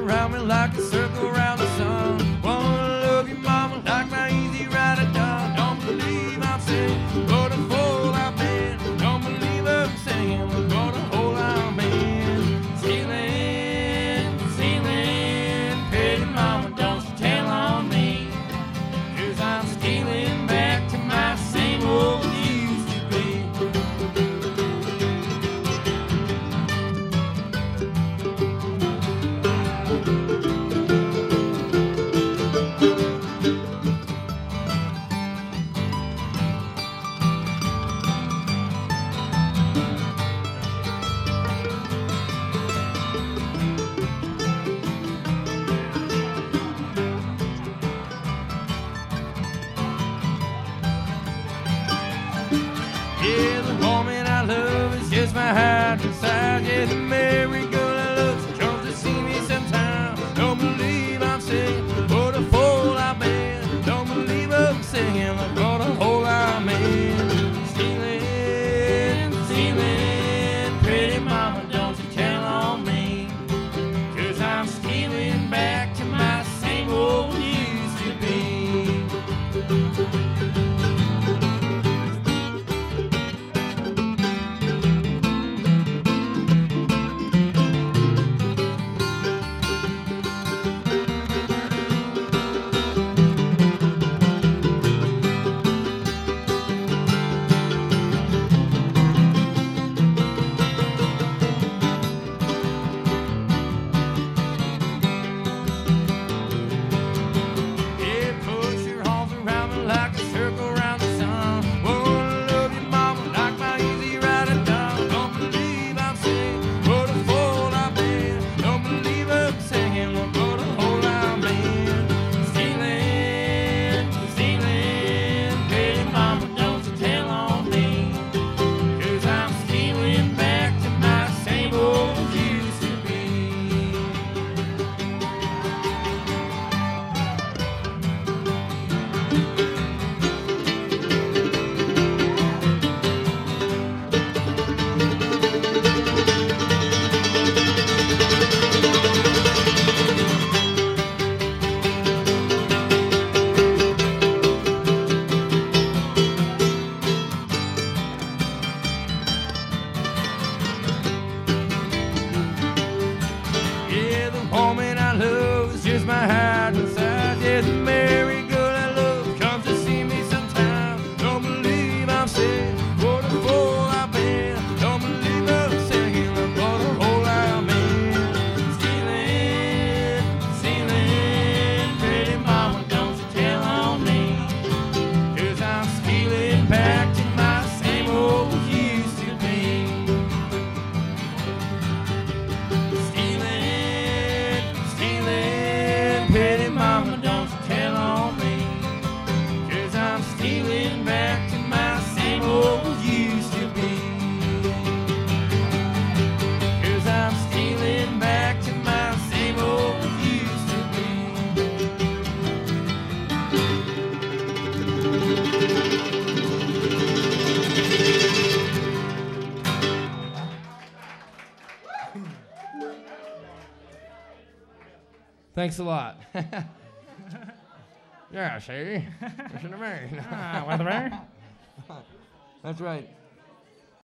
around me like a circle around the sun. Wanna love you, mama, like my easy rider done. Don't believe I'm saying what a fool I've been. Don't believe I'm saying what a hole I'm in. Stealing, stealing, pretty mama, don't you tell on me. 'Cause I'm stealing back to my same old used to be. Yeah, the woman I love is just my heart inside. Yeah, the merry girl I love, she comes to see me sometimes. Don't believe I'm saying what a fool I've been. Don't believe I'm saying what a hole I'm in. Stealing, stealing, pretty mama, don't you tell on me. 'Cause I'm stealing back to my same old used to be. Yeah, push your arms around me like a circle around the sun. Wanna love you, mama, like my easy rider done. Don't believe I'm saying what a fool I've been. Don't believe I'm saying what a hole I'm in. Stealing, stealing, pretty mama, don't you tell on me. 'Cause I'm stealing back to my same old used to be. Yeah, the woman I love is just my heart inside. Yeah, the merry girl I love comes to see me sometimes. Don't believe I'm saying what a fool I've been. Don't believe I'm saying what a hole I'm in. Stealing, stealing, pretty mama, don't you tell on me. 'Cause I'm stealing back to my same old used to be. Stealing, stealing, pretty mama, don't you tell on me. 'Cause I'm stealing back to my same old used to be. 'Cause I'm stealing back to my same old used to be. Thanks a lot. Yeah, see? Listen to me. Weatherbear. That's right.